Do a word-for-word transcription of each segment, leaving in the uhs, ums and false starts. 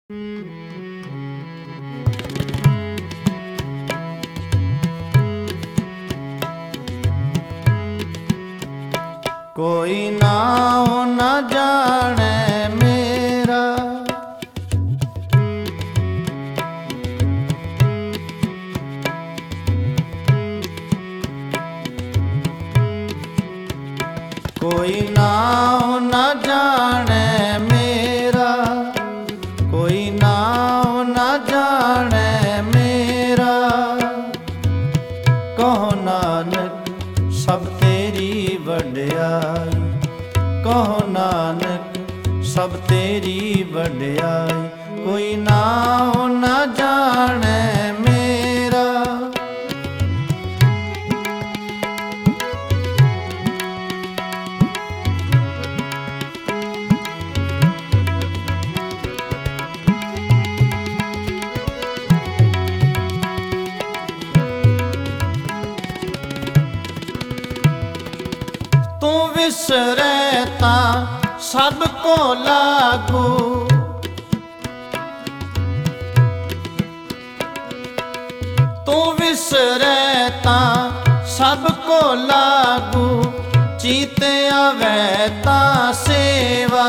कोई नाम न जाने मेरा, कोई नाम न जाने मेरा, कोई नाम न जाने मेरा। कहो नानक सब तेरी वड्याई, कहो नानक सब तेरी वड्याई। कोई नाम न जाने मेरा, तू विसरे ता सबको लागू, तू विसरे ता सबको लागू। चीते आवे ता सेवा,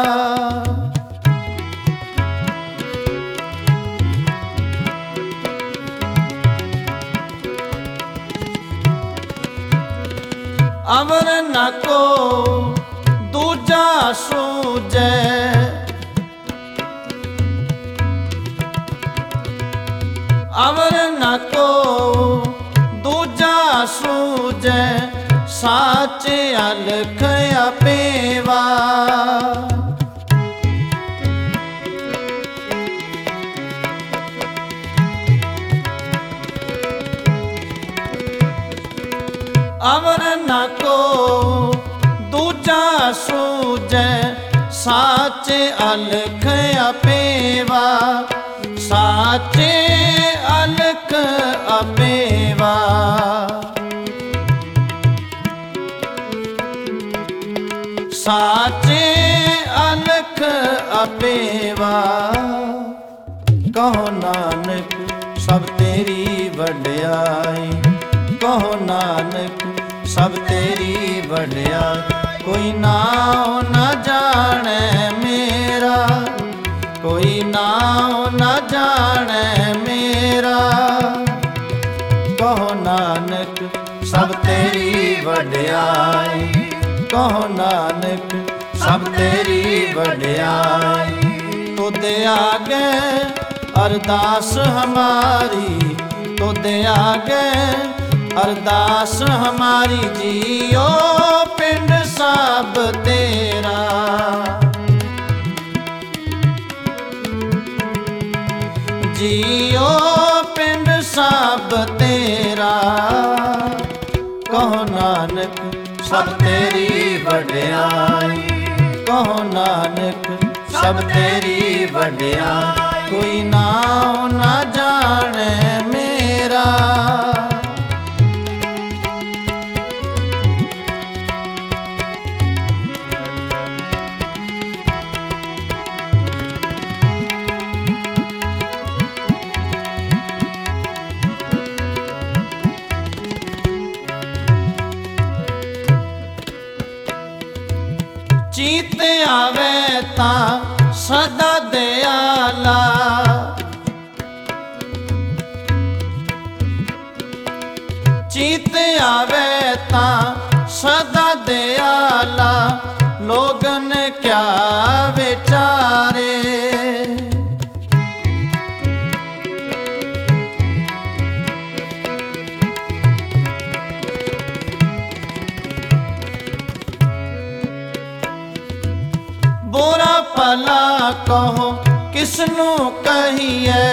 अवर न को दूजा सूझे, अवर न को दूजा सूझे। साचे अलख अपेवा, अवर न को दूजा सूझे। साचे अलख अपेवा, साचे अलख अपेवा। साचे अलख अपेवा। कहो नानक सब तेरी वड्याई, कहो नानक सब तेरी वड्याई। कोई नाम न जाने मेरा, कोई नाम न जाने मेरा। कहो नानक सब तेरी वड्याई, कहो नानक सब तेरी वड्याई। तुद आगे अरदास हमारी, तुद आगे अरदास हमारी। जियो पिंड सब तेरा, जियो पिंड सब तेरा। कहो नानक सब तेरी वड्याई, कहो नानक सब तेरी वड्याई। कोई नाम न जाने मेरा, चीते आवे ता सदा दयाला, चीते आवे ता सदा दयाला। लोगन क्या विचारे, बुरा भला कहो किसनू कहिए।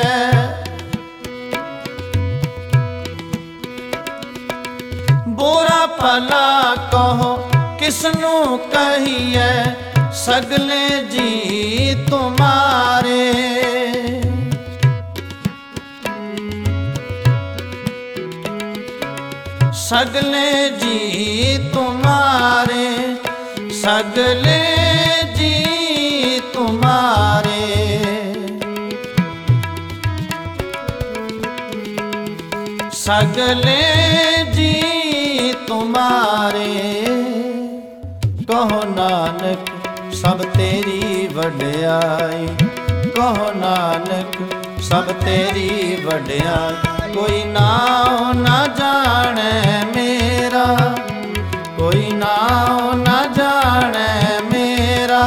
बुरा भला कहो किसनू कहिए। सगले जी तुम्हारे, सगले जी तुम्हारे, सगले जी तुम्हारे। सगले जी तुम्हारे, कहो नानक सब तेरी वड्याई, कहो नानक सब तेरी वड्याई। कोई नाम न जाने मेरा, कोई नाम न जाने मेरा,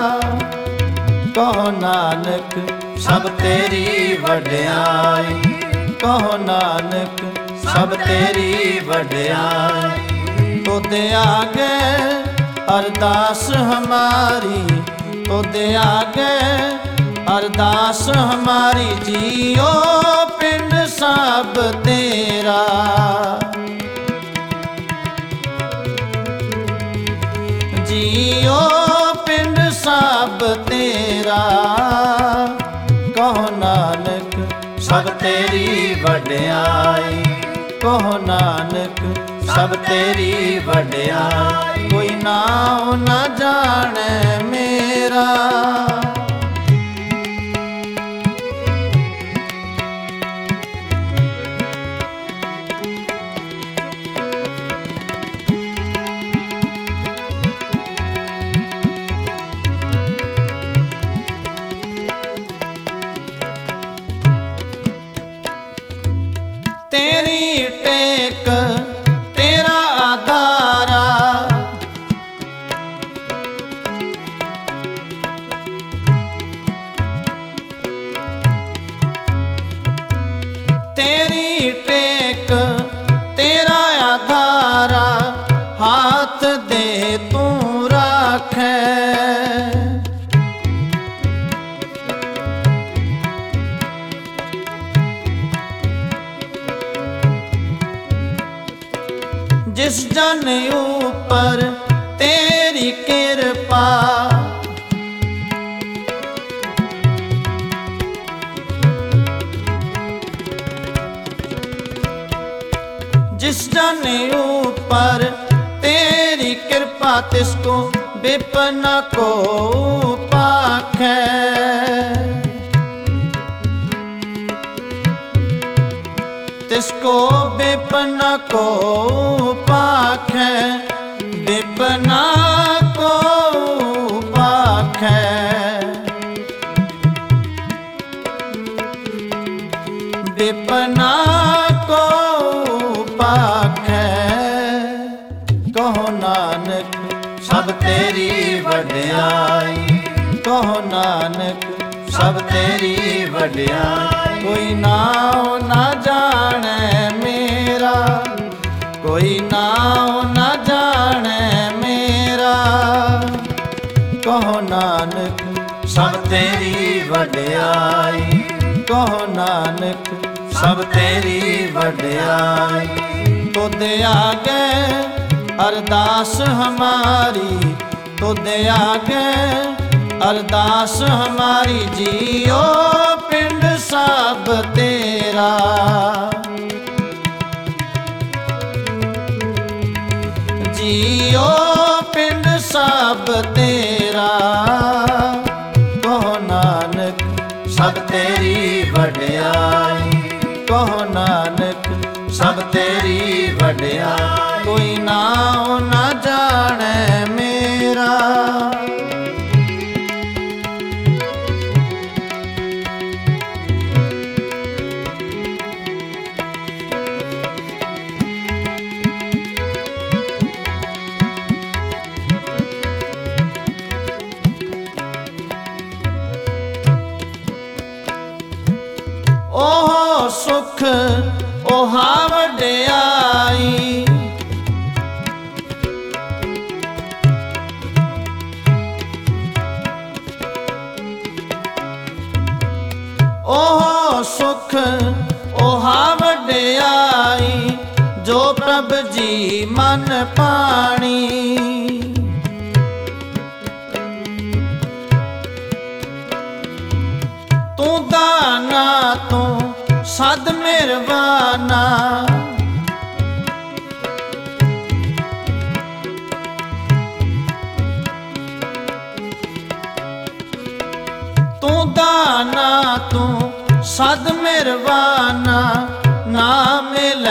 कहो नानक सब तेरी वड्याई, कहो नानक सब तेरी वड्याई। तुद आगे अरदास हमारी, तुद आगे अरदास हमारी, जियो पिंड सब तेरा, जियो पिंड सब तेरा, कहो नानक सब तेरी वड्याई, कहो नानक सब तेरी वड्याई। कोई नाम न जाने मेरा, तेरी टेक तेरा आधारा, तेरी टेक तेरा आधारा, हाथ दे तू राखे, जिस जन ऊपर तेरी कृपा, जिस जन ऊपर तेरी कृपा, तिसको विपन को पाखे, तिसको विपन को पाखे, विपना को पाखे, विपना को पाखे, कहो नानक सब तेरी वड्याई, कहो नानक सब तेरी वड्याई। कोई नाम न जाने मेरा, कोई नाम न जाने मेरा, कहो नानक सब तेरी वड्याई, कहो नानक सब तेरी वड्याई। तुद आगे अरदास हमारी, तुद आगे अरदास हमारी, जियो पिंड सब तेरा, जियो पिंड सब तेरा, कहो नानक सब तेरी वड्याई, कहो नानक सब तेरी वड्याई। कोई नाम न जाने मेरा, ओह सुख ओहा वड्याई, ओह सुख ओहा वड्याई, जो प्रभ जी मन पाणी, तू दाना तू सद मिरवाना, तू दाना तू सद मिरवाना, ना मिल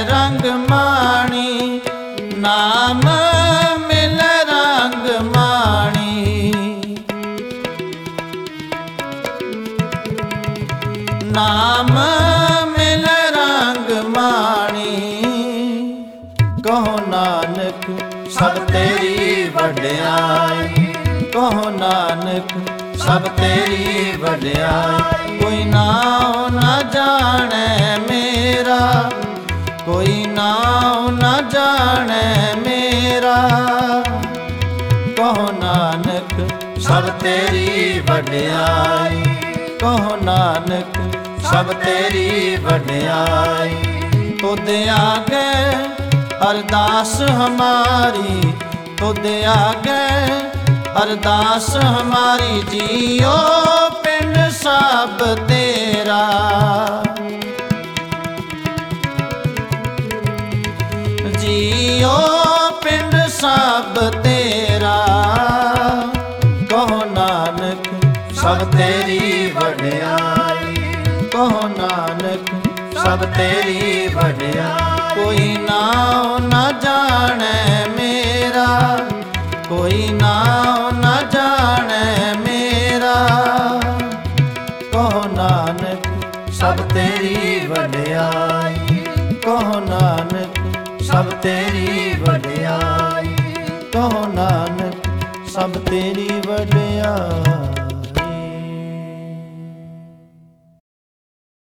ਰੰਗ ਮਾਣੀ, ਨਾਮ ਮਿਲੈ ਰੰਗ ਮਾਣੀ। ਨਾਮ ਮਿਲੈ ਰੰਗ ਮਾਣੀ, ਕਹੋ ਨਾਨਕ ਸਭ ਤੇਰੀ ਵਡਿਆਈ। ਕਹੋ ਨਾਨਕ ਸਭ ਤੇਰੀ ਵਡਿਆਈ। ਕੋਈ ਨਾਉ ਨਾ ਜਾਣੈ ਮੇਰਾ, ਕੋਈ ਨਾਉ ਨਾ ਜਾਣੈ ਮੇਰਾ। ਕਹੋ ਨਾਨਕ ਸਭ ਤੇਰੀ ਵਡਿਆਈ। ਕਹੋ ਨਾਨਕ ਸਭ ਤੇਰੀ ਵਡਿਆਈ। ਤੁਧ ਆਗੇ ਅਰਦਾਸ ਹਮਾਰੀ, ਤੁਧ ਆਗੇ ਅਰਦਾਸ ਹਮਾਰੀ। ਜੀਓ ਪਿੰਡ ਸਭ ਤੇਰਾ, ਜੀਓ ਪਿੰਡ ਸਭ ਤੇਰਾ। ਕਹੋ ਨਾਨਕ ਸਭ ਤੇਰੀ ਵਡਿਆਈ। ਕਹੋ ਨਾਨਕ ਸਭ ਤੇਰੀ ਵਡਿਆਈ। ਕੋਈ ਨਾਉ ਨਾ ਜਾਣੈ ਮੇਰਾ, ਕੋਈ ਨਾਉ ਨਾ ਜਾਣੈ ਮੇਰਾ। ਕਹੋ ਨਾਨਕ ਸਭ ਤੇਰੀ ਵਡਿਆਈ। ਕਹੋ ਨਾਨਕ ਸਭ ਤੇਰੀ ਵਡਿਆਈ। ਕਹੋ ਨਾਨਕ ਸਭ ਤੇਰੀ ਵਡਿਆਈ।